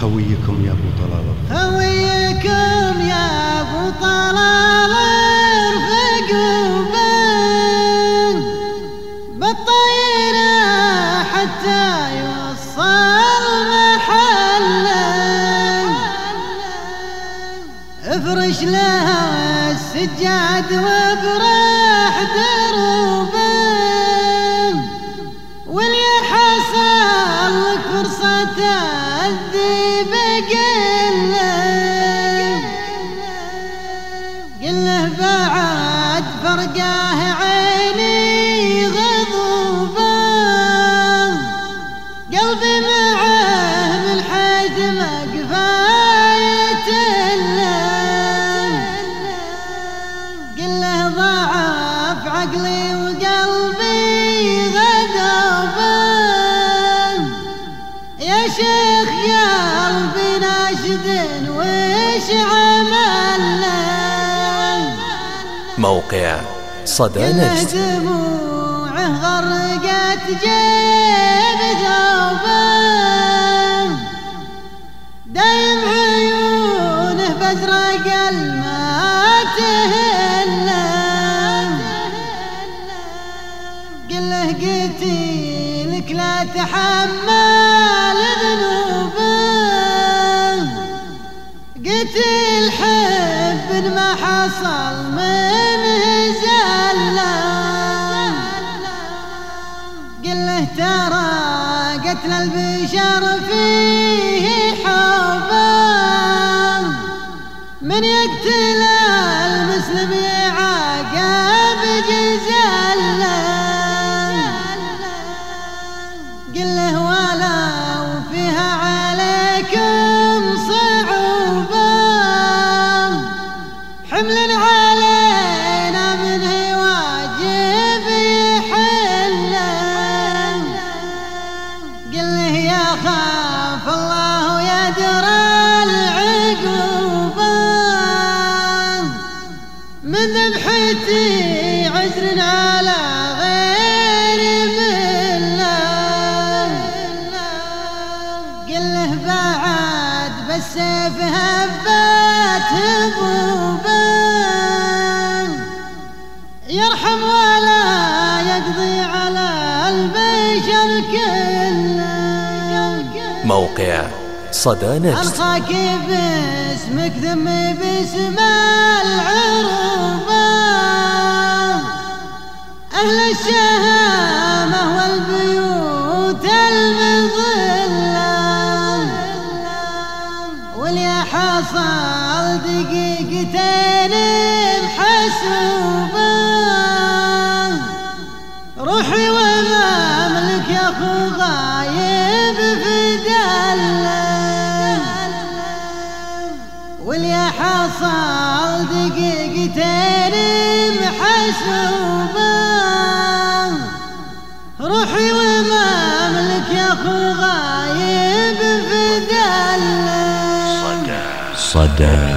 خويكم يا ابو طلال، خويكم يا ابو طلال رفقوا بالطيرة حتى يوصل محله، افرش لها السجاد وابرح دروبه، واللي حصل لك فرصة الذيب قله بعد فرقاه عيني غضوبه، قلبي معه من حيث ما كفاية قله ضعف عقلي وقلبي غضوبه، يا شيخ قلبي ناشد وش عملنا. موقع صدى نجد. دموعه غرقت جيب ثوبه، دايم عيونه بازرق الماء تهله، قله قتيلك لا تحمل ذنوبه، قتل حب ما حصل منه زله، قله ترى قتل البشر فيه حبه، من يقتل المسلم يعاقب جزله، قله ولو فيها عليكم صعوبة، حمل علينا منه واجب يحله، قله يا خاف الله يدرى العقوبة، من ذبحتي عذر على غير مله، قله بعد بالسيف هبت هبوبه، يرحم ولا يقضي على البشر كله. موقع صدى نجد. ألقاك باسمك ذم باسم العروبة، أهل الشهامة والبيوت المظلة، واللي حصل دقيقتين محسوبة، روحي ومملك يا اخو غايب في دله، واللي حصل دقيقتين محسوبة، روحي ومملك يا اخو غايب في دله. صدى